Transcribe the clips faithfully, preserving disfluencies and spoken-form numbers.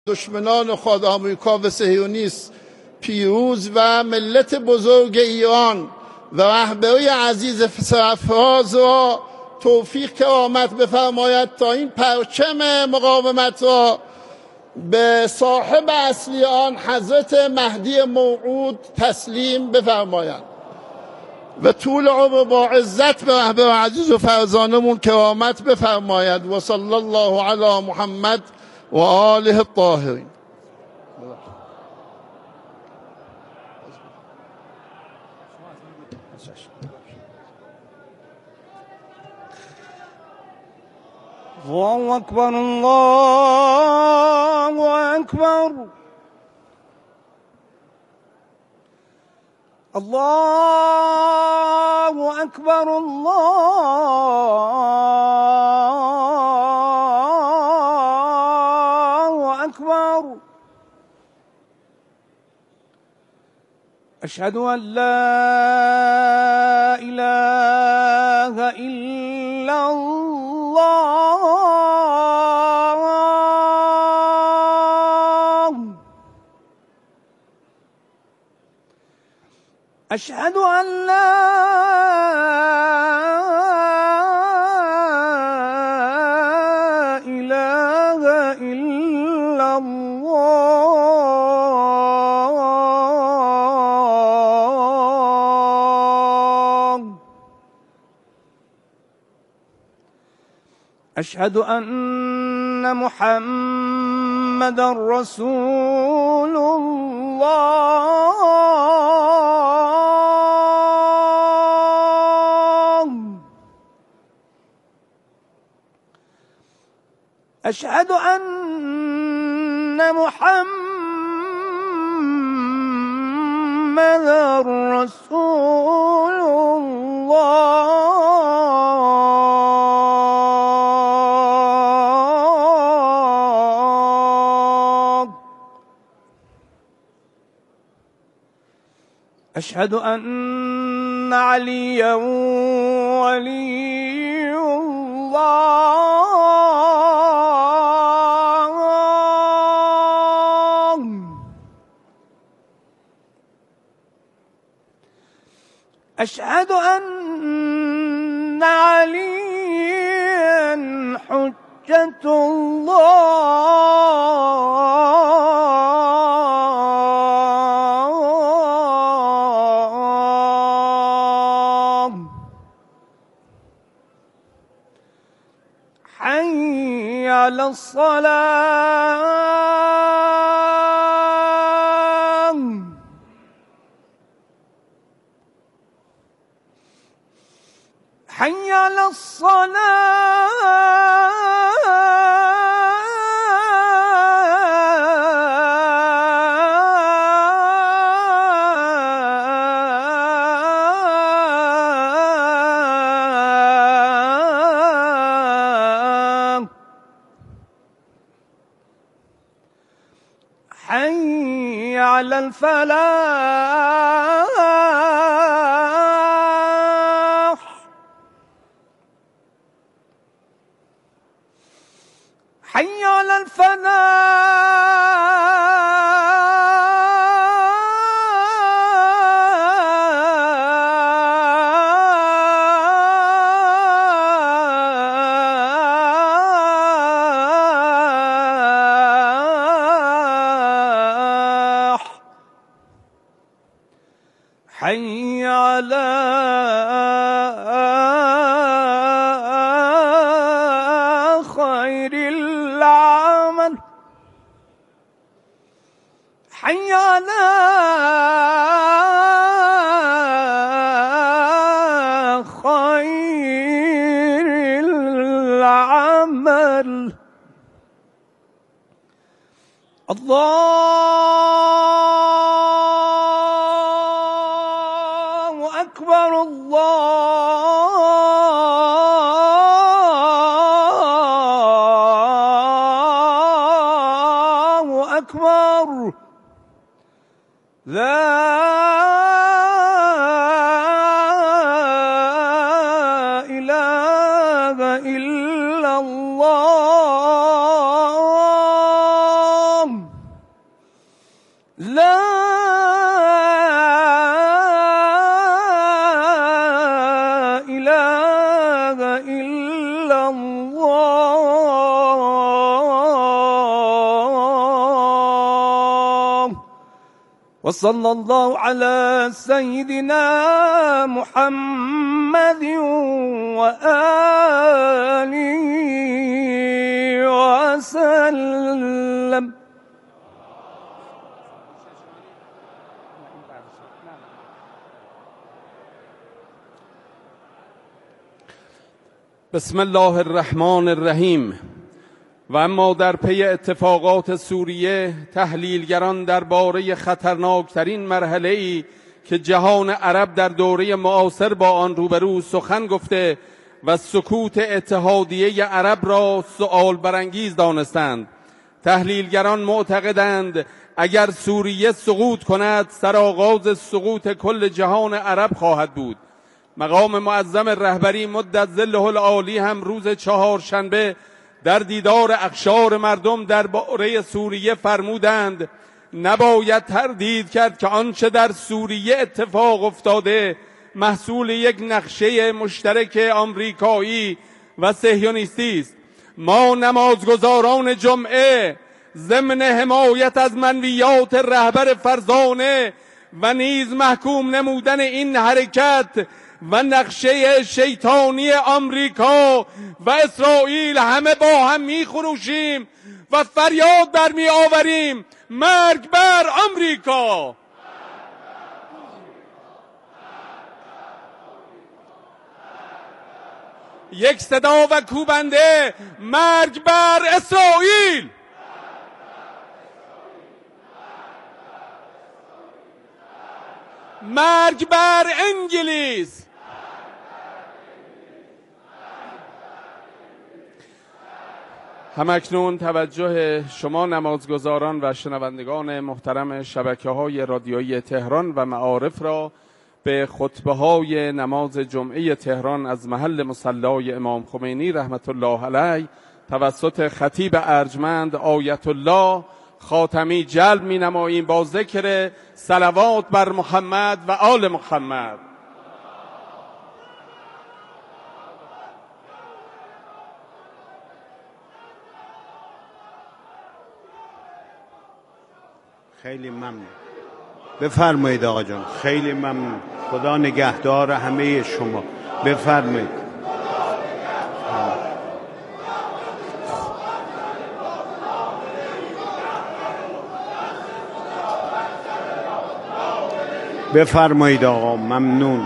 دشمنان خود آمریکا و صهیونیست پیروز و ملت بزرگ ایران و رهبری عزیز سرفراز را توفیق کرامت بفرماید تا این پرچم مقاومت را به صاحب اصلی آن حضرت مهدی موعود تسلیم بفرمایند و طول عمر با عزت به رهبر عزیز و فرزانمون کرامت بفرماید و صلی الله علی محمد و آله الطاهرین. الله أكبر الله أكبر الله أكبر الله أكبر أشهد أن لا إله إلا الله أشهد أن لا إله إلا الله أشهد أن محمدًا رسول الله أشهد أن محمدًا رسول الله أشهد أن عليًا ولي الله أشهد أن عليًا حجة الله حي على الصلاة حي على الصلاة حي على الفلاح حي على الفلاح حي على خير العمل حي على خير العمل الله أكبر الله أكبر لا إله إلا الله لا إله إلا الله وصلى الله على سيدنا محمد وآله وسلم. بسم الله الرحمن الرحیم. و اما در پی اتفاقات سوریه، تحلیلگران درباره خطرناکترین مرحله‌ای که جهان عرب در دوره معاصر با آن روبرو سخن گفته و سکوت اتحادیه عرب را سؤال برانگیز دانستند. تحلیلگران معتقدند اگر سوریه سقوط کند، سرآغاز سقوط کل جهان عرب خواهد بود. مقام معظم رهبری مدت ظله العالی هم روز چهارشنبه در دیدار اقشار مردم درباره سوریه فرمودند نباید تردید کرد که آنچه در سوریه اتفاق افتاده محصول یک نقشه مشترک آمریکایی و صهیونیستی است. ما نمازگزاران جمعه ضمن حمایت از منویات رهبر فرزانه و نیز محکوم نمودن این حرکت و نقشه شیطانی آمریکا و اسرائیل همه با هم می خروشیم و فریاد برمی آوریم مرگ بر آمریکا. یک صدا و کوبنده مرگ بر اسرائیل. مرگ بر انگلیس. همکنون توجه شما نمازگزاران و شنوندگان محترم شبکه‌های رادیویی تهران و معارف را به خطبه‌های نماز جمعه تهران از محل مصلی امام خمینی رحمت الله علیه توسط خطیب ارجمند آیت الله خاتمی جلب می‌نماییم با ذکر صلوات بر محمد و آل محمد. خیلی ممنون. بفرمایید آقا جان. خیلی ممنون. خدا نگهدار همه شما. بفرمایید. بفرمایید آقا. ممنون.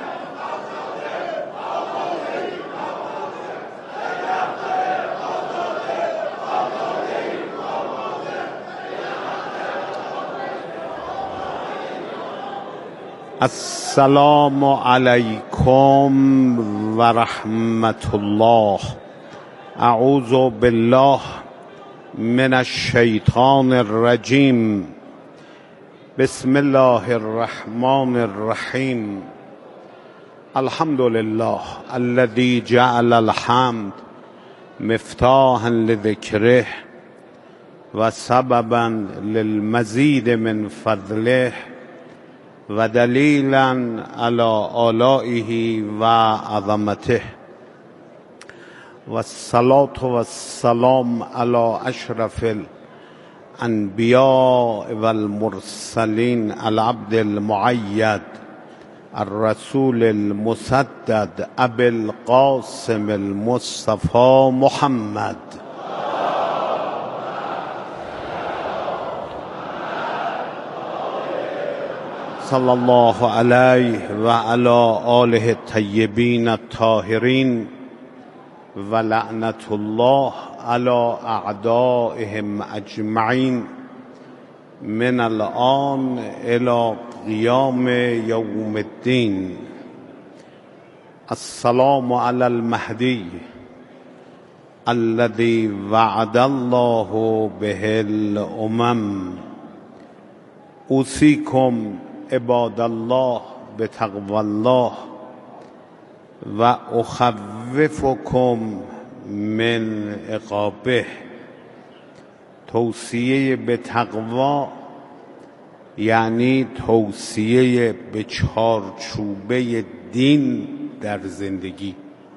السلام علیکم و رحمت الله. اعوذ بالله من الشیطان الرجیم. بسم الله الرحمن الرحیم. الحمد لله الذي جعل الحمد مفتاحا لذکره و سببا للمزید من فضله و دلیلا علی آلائه و عظمته و الصلاة و السلام علی اشرف الانبیاء و المرسلین العبد المعید الرسول المسدد ابي القاسم المصطفى محمد صلی الله علیه و علی آله الطیبین الطاهرین و لعنت الله علی اعدائهم اجمعین من الان الى قیام یوم الدین. السلام علی المهدی الذي وعد الله به الامم. اوصیکم عباد الله بتقوى الله و اخوفکم من عقابه. توصیه به تقوا یعنی توصیه به چارچوبه دین در زندگی.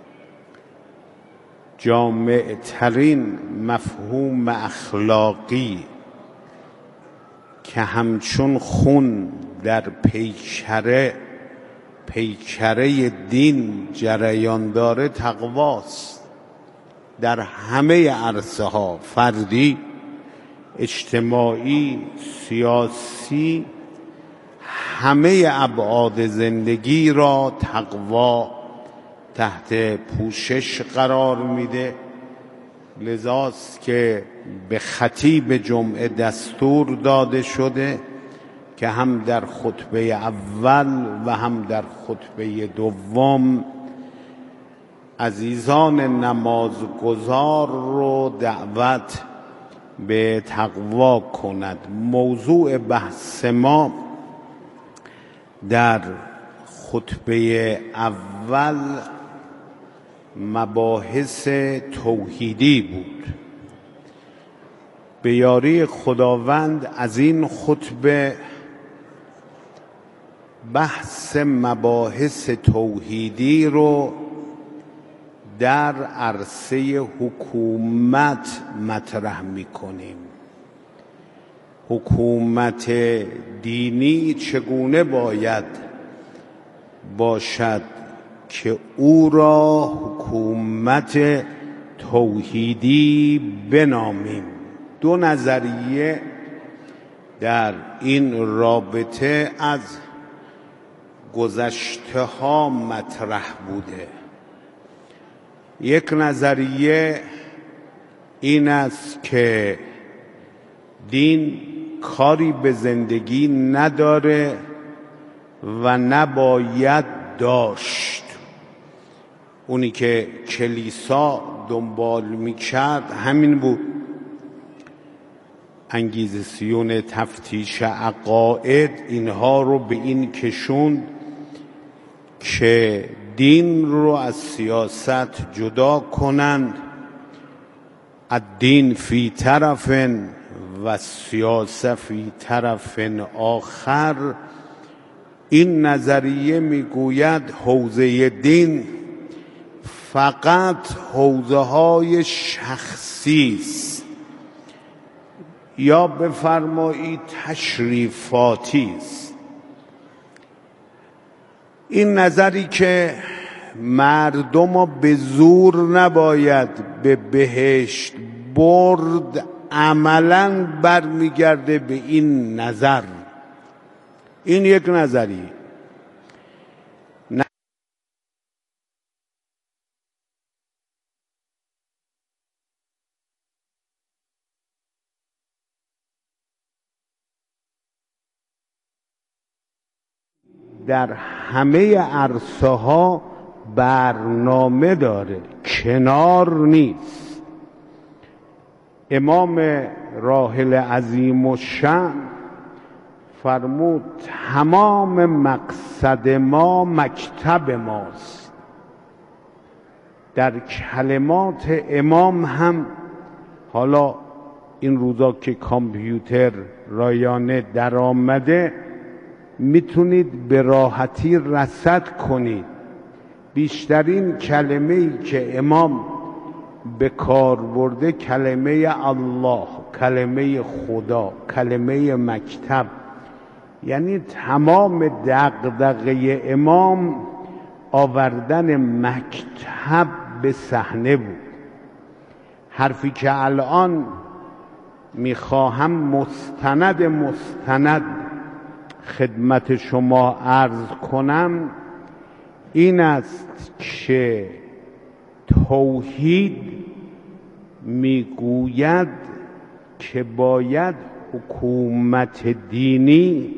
جامع ترین مفهوم اخلاقی که همچون خون در پیکره پیکره دین جریان داره تقواست. در همه عرصه ها، فردی، اجتماعی، سیاسی، همه ابعاد زندگی را تقوا تحت پوشش قرار میده. لذاست که به خطیب جمعه دستور داده شده که هم در خطبه اول و هم در خطبه دوم عزیزان نمازگزار رو دعوت به تقوا کند. موضوع بحث ما در خطبه اول مباحث توحیدی بود. به یاری خداوند از این خطبه بحث مباحث توحیدی رو در عرصه حکومت مطرح می‌کنیم. حکومت دینی چگونه باید باشد که او را حکومت توحیدی بنامیم. دو نظریه در این رابطه از گذشته ها مطرح بوده. یک نظریه این است که دین کاری به زندگی نداره و نباید داشت. اونی که کلیسا دنبال می‌کرد همین بود. انگیزسیون تفتیش عقاید اینها رو به این کشوند که دین رو از سیاست جدا کنند. الدین فی طرف و سیاست فی طرف آخر. این نظریه میگوید حوزه دین فقط حوزه های شخصی است، یا بفرمایید تشریفاتی است. این نظری که مردم را به زور نباید به بهشت برد عملاً برمیگرده به این نظر. این یک نظری. در همه عرصه ها برنامه داره، کنار نیست. امام راحل عظیم الشأن فرمود تمام مقصد ما مکتب ماست. در کلمات امام هم، حالا این روزا که کامپیوتر رایانه در آمده میتونید به راحتی رصد کنید. بیشترین کلمه‌ای که امام به کار برده کلمه الله، کلمه خدا، کلمه مکتب. یعنی تمام دغدغه امام آوردن مکتب به صحنه بود. حرفی که الان میخواهم مستند مستند خدمت شما عرض کنم این است که توحید میگوید که باید حکومت دینی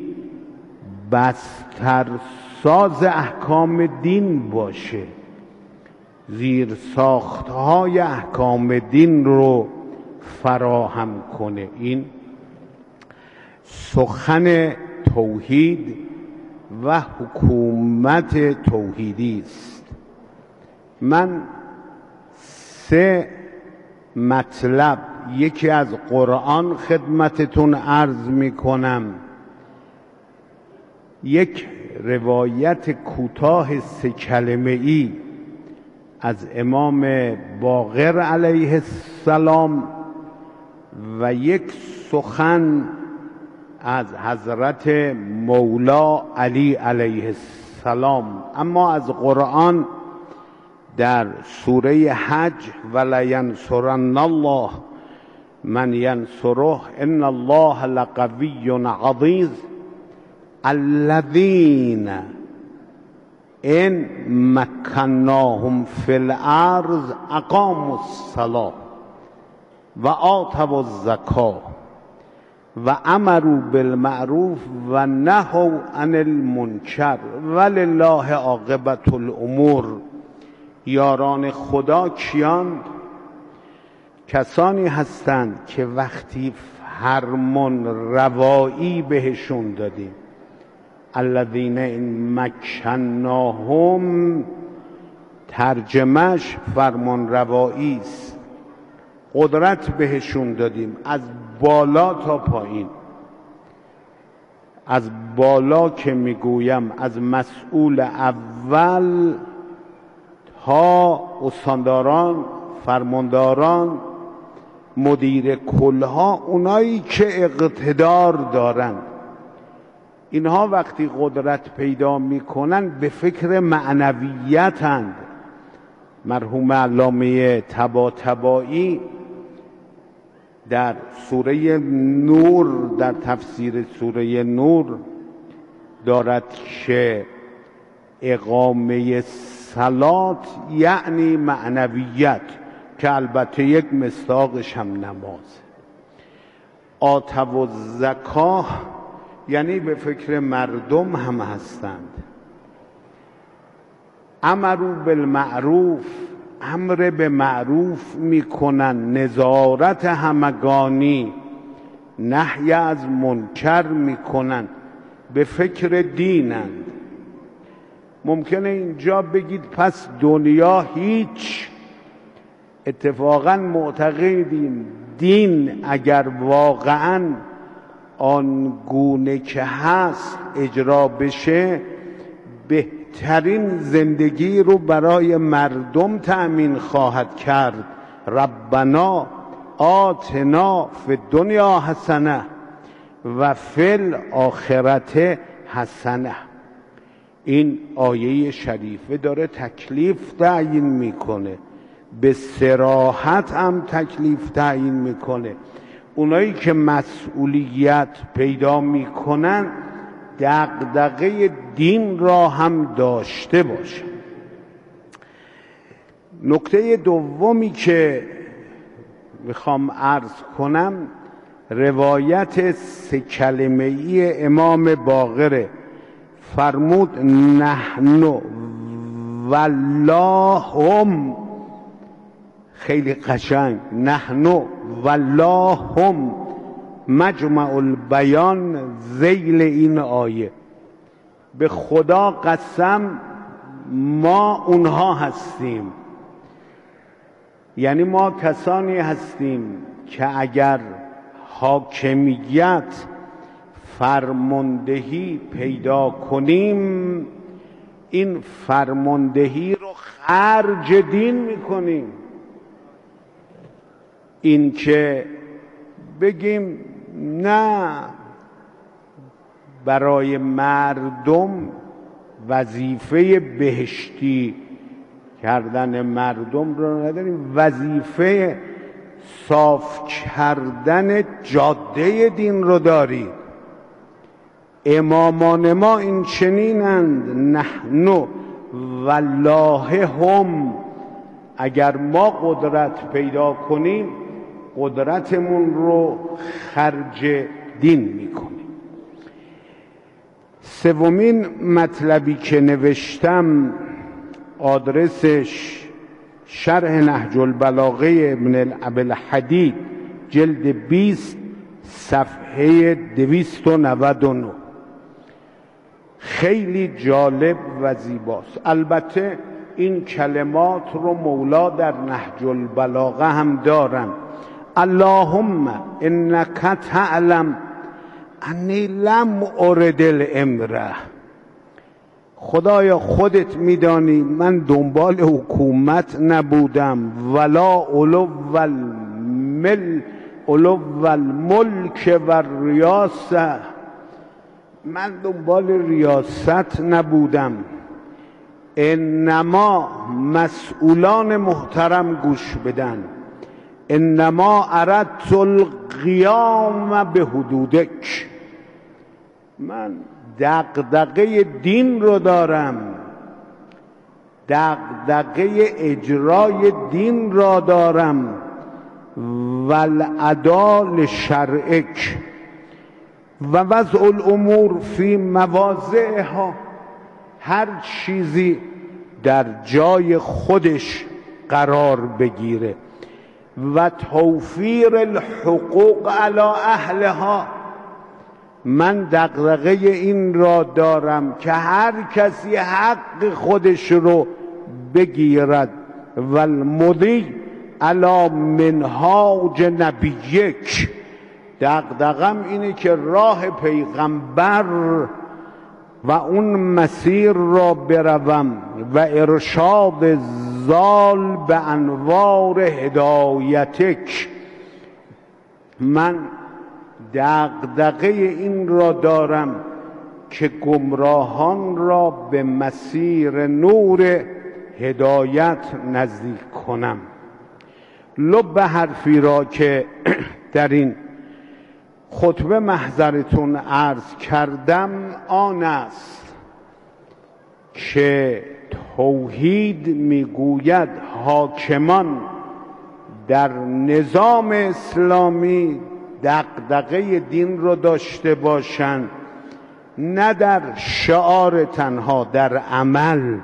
بسترساز احکام دین باشه، زیر ساختهای احکام دین رو فراهم کنه. این سخن توحید و حکومت توحیدی است. من سه مطلب، یکی از قرآن خدمتتون عرض می کنم، یک روایت کوتاه سه کلمه ای از امام باقر علیه السلام و یک سخن از حضرت مولا علی علیه السلام. اما از قرآن در سوره حج ولینصرن الله من ینصره ان الله لقوی عزیز الذین ان مکناهم فی الارض اقاموا الصلاة و آتوا الزکاة و امروا بالمعروف و نهوا عن المنکر ولله عاقبة الامور. یاران خدا کیاند؟ کسانی هستند که وقتی فرمان روایی بهشون دادیم، الذین ان مکناهم، ترجمهش فرمان روایی است، قدرت بهشون دادیم از بالا تا پایین. از بالا که میگویم از مسئول اول تا استانداران، فرمانداران، مدیر کلها، اونایی که اقتدار دارن. اینها وقتی قدرت پیدا میکنن به فکر معنویتند. مرحوم علامه طباطبایی در سوره نور، در تفسیر سوره نور دارد که اقامه صلات یعنی معنویت، که البته یک مصداقش هم نماز. آتوا الزکاه یعنی به فکر مردم هم هستند. امروا بالمعروف، امر به معروف میکنن، نظارت همگانی، نهی از منکر میکنن، به فکر دینند. ممکنه اینجا بگید پس دنیا هیچ. اتفاقا معتقدیم دین اگر واقعا آنگونه که هست اجرا بشه، بهترین زندگی رو برای مردم تأمین خواهد کرد. ربنا آتنا فی الدنیا حسنه و فی الاخرة حسنه. این آیه شریفه داره تکلیف تعیین میکنه، به صراحت هم تکلیف تعیین میکنه. اونایی که مسئولیت پیدا میکنن دغدغه دین را هم داشته باشه. نکته دومی که میخوام عرض کنم روایت سه کلمه ای امام باقره. فرمود نحن واللهم، خیلی قشنگ، نحن واللهم مجمع البیان ذیل این آیه. به خدا قسم ما اونها هستیم، یعنی ما کسانی هستیم که اگر حاکمیت، فرماندهی پیدا کنیم، این فرماندهی رو خرج دین میکنیم. این که بگیم نه، برای مردم وظیفه بهشتی کردن مردم رو نداریم، وظیفه صاف کردن جاده دین رو داریم. امامان ما این چنینند، نحن والله هم. اگر ما قدرت پیدا کنیم قدرتمون رو خرج دین میکنیم. سومین مطلبی که نوشتم آدرسش شرح نهج البلاغه ابن ابوالحدید جلد بیست صفحه دویست و نود و نه. خیلی جالب و زیباست. البته این کلمات رو مولا در نهج البلاغه هم دارن. اللهم انک تعلم انی لم ارد الامره. خدایا خودت میدانی من دنبال حکومت نبودم، ولا علو المل علو الملک و ریاسه، من دنبال ریاست نبودم. انما مسئولان محترم گوش بدن، انما اردت القیام به حدودک، من دغدغه دین رو دارم، دغدغه اجرای دین را دارم. والادا لشرعک و وضع الامور فی مواضعها، هر چیزی در جای خودش قرار بگیره. و توفیر الحقوق علی اهلها، من دغدغه این را دارم که هر کسی حق خودش رو بگیرد. و المضی علی منهاج نبیک، دغدغم اینه که راه پیغمبر و اون مسیر را بروم و ارشاد زال به انوار هدایتک، من دغدغه این را دارم که گمراهان را به مسیر نور هدایت نزدیک کنم. لب حرفی را که در این خطبه محضرتون عرض کردم آن است که توحید میگوید حاکمان در نظام اسلامی دغدغه دین رو داشته باشند، نه در شعار تنها، در عمل.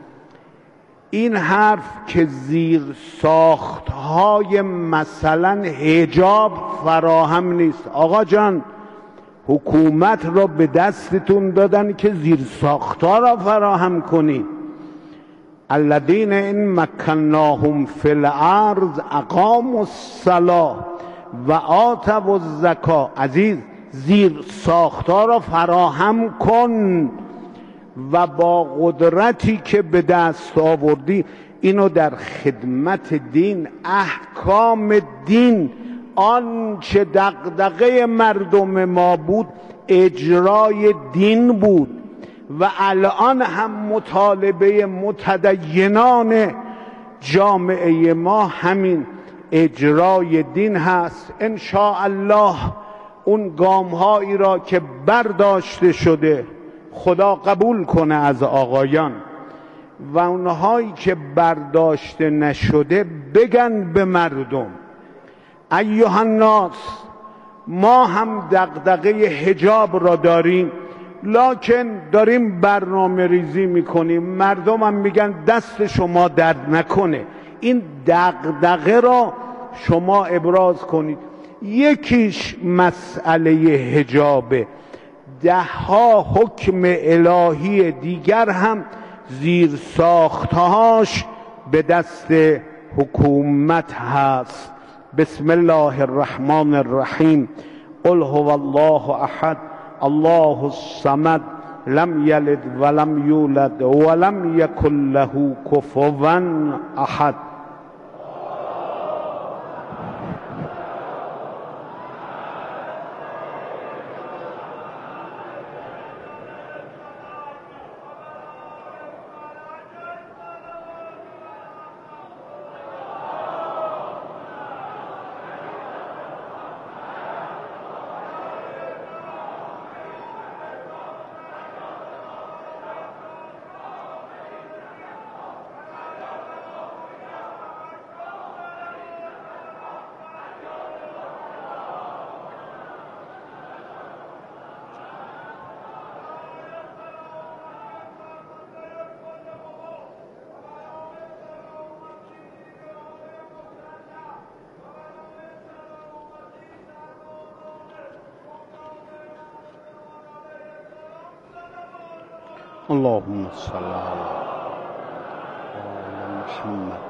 این حرف که زیر ساختهای مثلا حجاب فراهم نیست. آقا جان، حکومت را به دستتون دادن که زیر ساختها را فراهم کنید. الذین ان مکناهم فی الارض اقاموا الصلاة و آتوا الزکاة. عزیز، زیر ساختها را فراهم کن و با قدرتی که به دست آوردی اینو در خدمت دین، احکام دین، آنچه دغدغه مردم ما بود اجرای دین بود و الان هم مطالبه متدینان جامعه ما همین اجرای دین هست. ان شاء الله اون گام‌هایی را که برداشته شده خدا قبول کنه از آقایان، و اونهایی که برداشته نشده بگن به مردم ایها الناس، ما هم دغدغه حجاب را داریم، لکن داریم برنامه ریزی میکنیم. مردم هم میگن دست شما درد نکنه، این دغدغه را شما ابراز کنید. یکیش مسئله حجابه، ده ها حکم الهی دیگر هم زیر ساختهاش به دست حکومت هست. بسم الله الرحمن الرحیم. قل هو الله احد الله الصمد لم یلد ولم یولد ولم یکن له کفوا احد. اللهم صل علی محمد.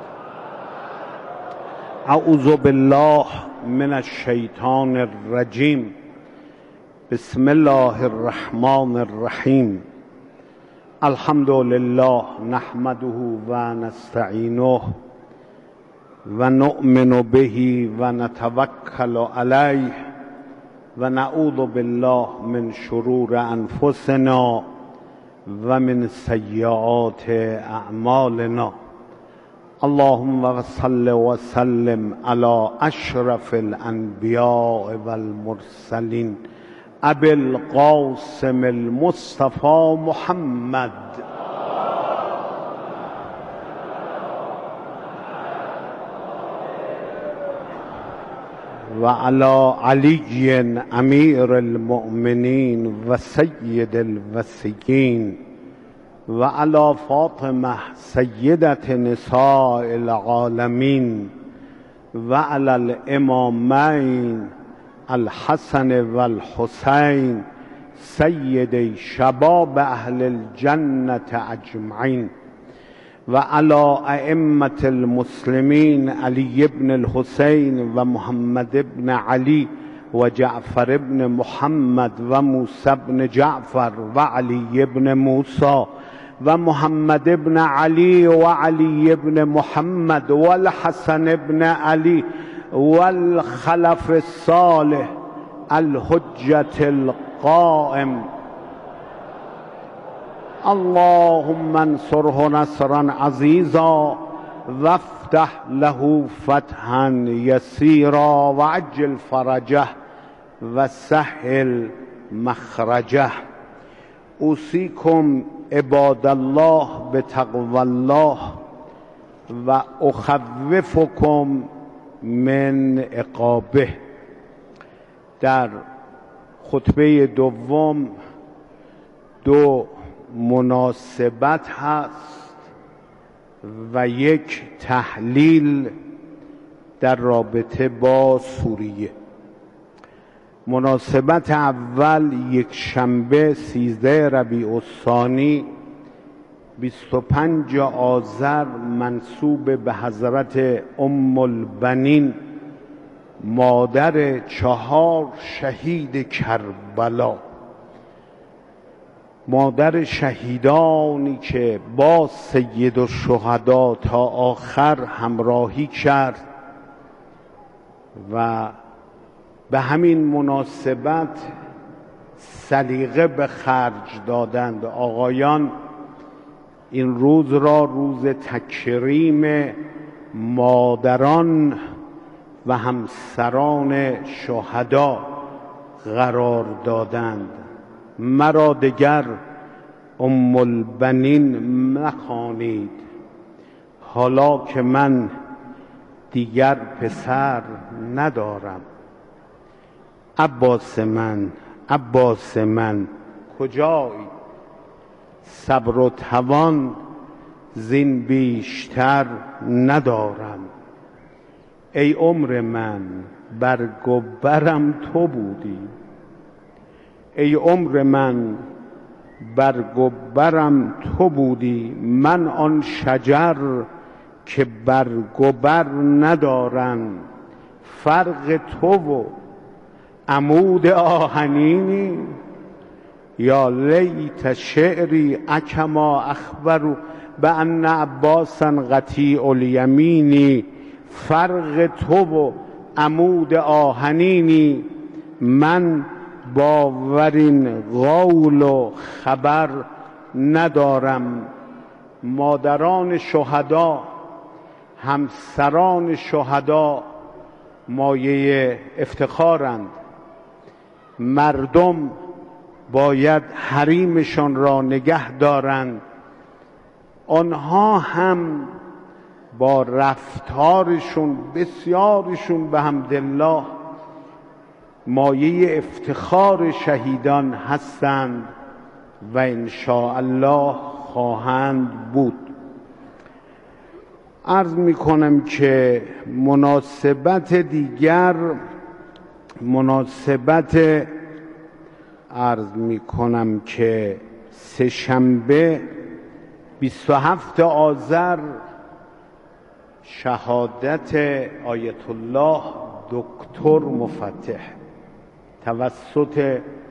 اعوذ بالله من الشیطان الرجیم. بسم الله الرحمن الرحیم. الحمد لله نحمده و نستعینه و نؤمن به و نتوکل علیه و نعوذ بالله من شرور انفسنا و من سیئات اعمالنا. اللهم صل و سلم علی اشرف الانبیاء و المرسلین ابی القاسم المصطفى محمد و علی علی امیر المؤمنین و سید الوصیین و علی فاطمه سیدة نساء العالمین و علی الامامین الحسن و الحسین سید شباب اهل الجنة اجمعین و علی ائمة المسلمین علی بن الحسین و محمد بن علی و جعفر بن محمد و موسی بن جعفر و علی بن موسی و محمد بن علی و علی بن محمد و الحسن بن علی والخلف الصالح الحجة القائم. اللهم انصره نصرا عزيزا وافتح له فتحا يسيرا وعجل فرجه وسهل مخرجه. اوصيكم عباد الله بتقوى الله و اخوفكم من عقابه. در خطبه دوم دو مناسبت هست و یک تحلیل در رابطه با سوریه. مناسبت اول یک شنبه سیزده ربیع الثانی بیست و پنج آذر منسوب به حضرت ام البنین مادر چهار شهید کربلا، مادر شهیدانی که با سید الشهدا تا آخر همراهی کرد و به همین مناسبت سلیقه به خرج دادند. آقایان این روز را روز تکریم مادران و همسران شهدا قرار دادند. مرا دگر ام البنین مخوانید، حالا که من دیگر پسر ندارم. عباس من، عباس من کجایی؟ صبر و توان زین بیشتر ندارم. ای عمر من برگ و برم تو بودی، ای عمر من برگ و برم تو بودی. من آن شجر که برگ و بر ندارم، فرق تو و عمود آهنینی. یا لیت شعری اکما اخبر بان عباسا قطیع الیمینی. فرق تو و عمود آهنینی، من باورین قول و خبر ندارم. مادران شهدا، همسران شهدا مایه افتخارند. مردم باید حریمشان را نگه دارند. آنها هم با رفتارشون بسیارشون به حمدالله مایه افتخار شهیدان هستند و ان شاء الله خواهند بود. عرض می کنم که مناسبت دیگر، مناسبت عرض می کنم که سه شنبه بیست و هفت آذر شهادت آیت الله دکتر مفتح توسط